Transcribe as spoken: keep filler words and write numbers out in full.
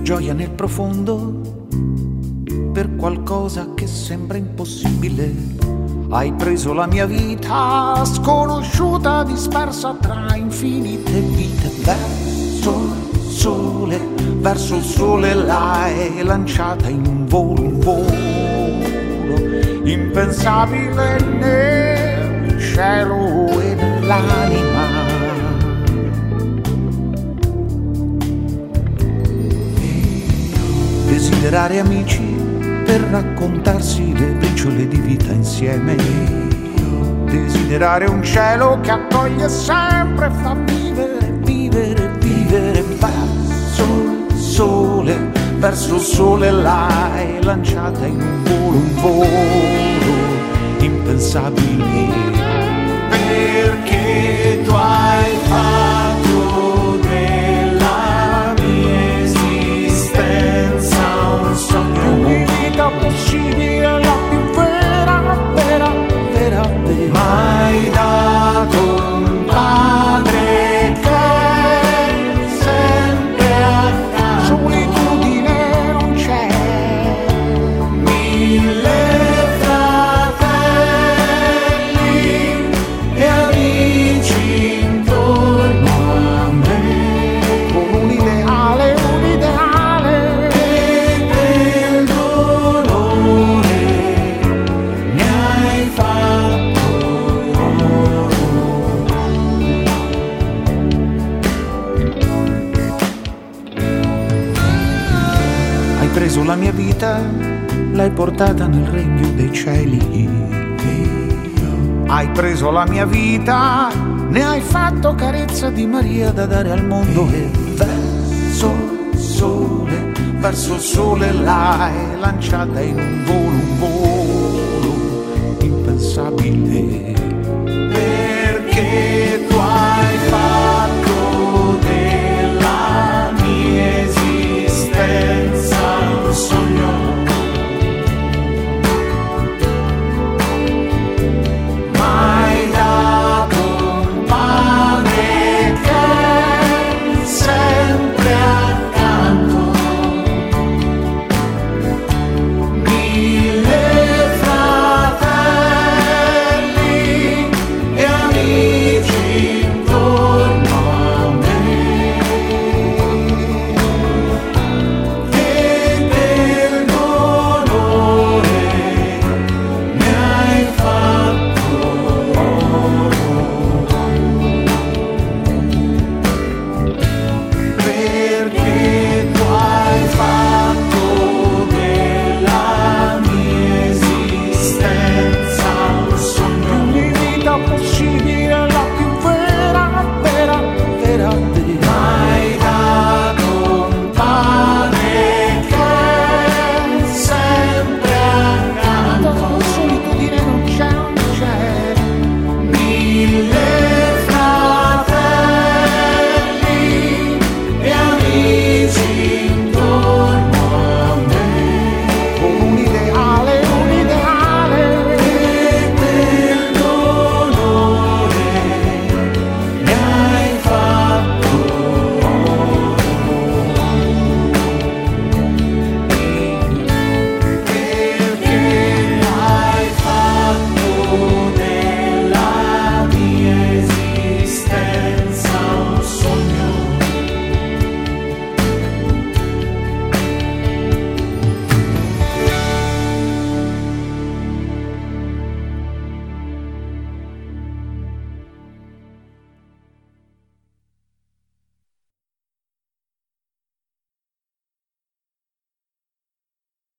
gioia nel profondo per qualcosa che sembra impossibile. Hai preso la mia vita sconosciuta, dispersa tra infinite vite. Verso il sole, verso il sole l'hai lanciata in un volo, un volo impensabile nel cielo e nell'anima. Desiderare amici per raccontarsi le briciole di vita insieme. Desiderare un cielo che accoglie sempre e fa vivere, vivere, vivere. Verso il sole, verso il sole l'hai lanciata in un volo, un volo impensabile. Perché tu hai fatto della mia esistenza un sogno di vita possibile, la più vera, vera, vera, vera. M'hai dato un padre che sempre accanto. Solitudine non c'è, mille fratelli e amici intorno a me, con un ideale, un ideale, e del dolore mi hai fatto oro. Hai preso la mia vita, l'hai portata nel regno dei cieli. Hai preso la mia vita, ne hai fatto carezza di Maria da dare al mondo. E verso il sole, verso il sole l'hai lanciata in un volo, un